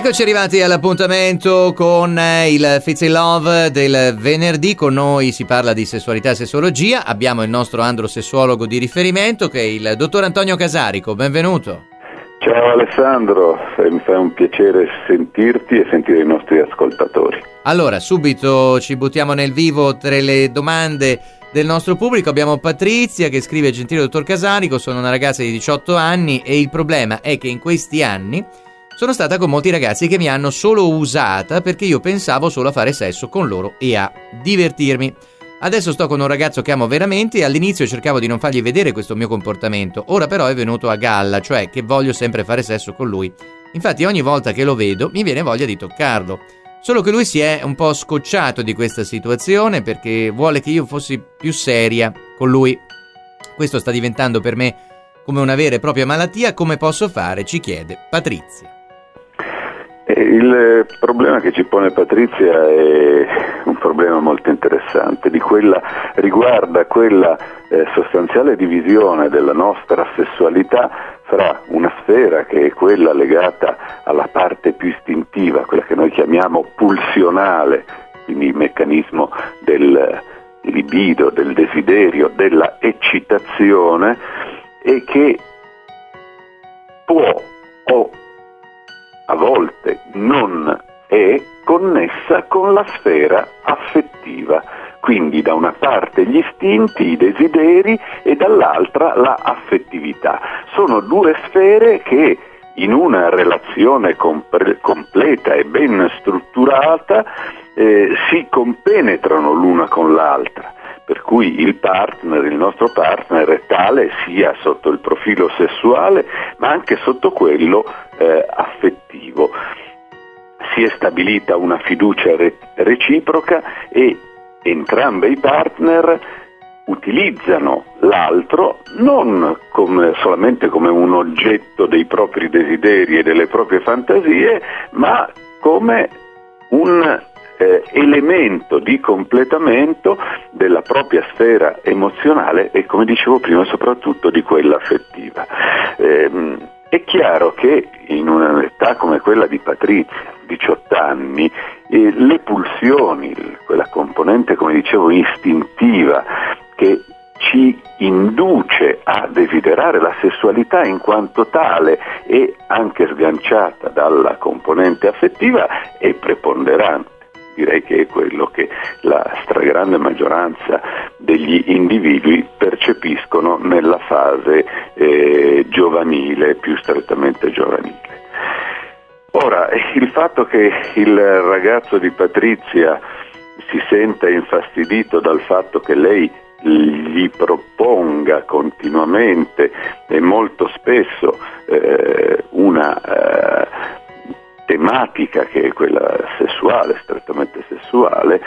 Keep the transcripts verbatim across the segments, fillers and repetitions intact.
Eccoci arrivati all'appuntamento con il Fizz in Love del venerdì. Con noi si parla di sessualità e sessuologia. Abbiamo il nostro androsessuologo di riferimento che è il dottor Antonio Casarico. Benvenuto. Ciao Alessandro, mi fa un piacere sentirti e sentire i nostri ascoltatori. Allora, subito ci buttiamo nel vivo tra le domande del nostro pubblico. Abbiamo Patrizia che scrive: gentile dottor Casarico, sono una ragazza di diciotto anni e il problema è che in questi anni sono stata con molti ragazzi che mi hanno solo usata perché io pensavo solo a fare sesso con loro e a divertirmi. Adesso sto con un ragazzo che amo veramente e all'inizio cercavo di non fargli vedere questo mio comportamento. Ora però è venuto a galla, cioè che voglio sempre fare sesso con lui. Infatti ogni volta che lo vedo mi viene voglia di toccarlo. Solo che lui si è un po' scocciato di questa situazione perché vuole che io fossi più seria con lui. Questo sta diventando per me come una vera e propria malattia. Come posso fare? Ci chiede Patrizia. Il problema che ci pone Patrizia è un problema molto interessante, di quella riguarda quella eh, sostanziale divisione della nostra sessualità fra una sfera che è quella legata alla parte più istintiva, quella che noi chiamiamo pulsionale, quindi il meccanismo del libido, del desiderio, della eccitazione, e che può o a volte non è connessa con la sfera affettiva, quindi da una parte gli istinti, i desideri e dall'altra la affettività. Sono due sfere che in una relazione compre- completa e ben strutturata eh, si compenetrano l'una con l'altra. Per cui il partner, il nostro partner è tale sia sotto il profilo sessuale ma anche sotto quello eh, affettivo. Si è stabilita una fiducia re- reciproca e entrambi i partner utilizzano l'altro non come, solamente come un oggetto dei propri desideri e delle proprie fantasie, ma come un Eh, elemento di completamento della propria sfera emozionale e, come dicevo prima, soprattutto di quella affettiva. Eh, è chiaro che in un'età come quella di Patrizia, diciotto anni, eh, le pulsioni, quella componente, come dicevo, istintiva che ci induce a desiderare la sessualità in quanto tale e anche sganciata dalla componente affettiva, è preponderante. Direi che è quello che la stragrande maggioranza degli individui percepiscono nella fase eh, giovanile, più strettamente giovanile. Ora, il fatto che il ragazzo di Patrizia si senta infastidito dal fatto che lei gli proponga continuamente e molto spesso eh, una eh, tematica che è quella sessuale, strettamente sessuale,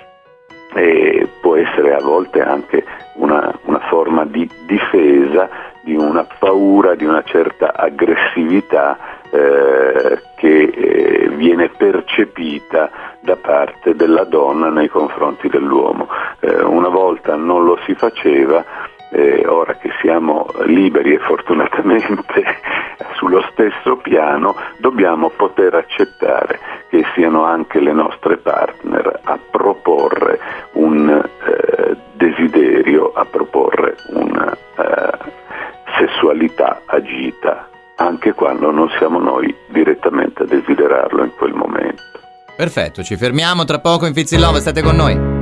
e può essere a volte anche una, una forma di difesa, di una paura, di una certa aggressività eh, che eh, viene percepita da parte della donna nei confronti dell'uomo. Eh, una volta non lo si faceva, eh, ora che siamo liberi e fortunatamente sullo stesso piano, dobbiamo poter accettare che siano anche le nostre partner a proporre un eh, desiderio, a proporre una eh, sessualità agita, anche quando non siamo noi direttamente a desiderarlo in quel momento. Perfetto, ci fermiamo tra poco in Fizz in Love, state con noi.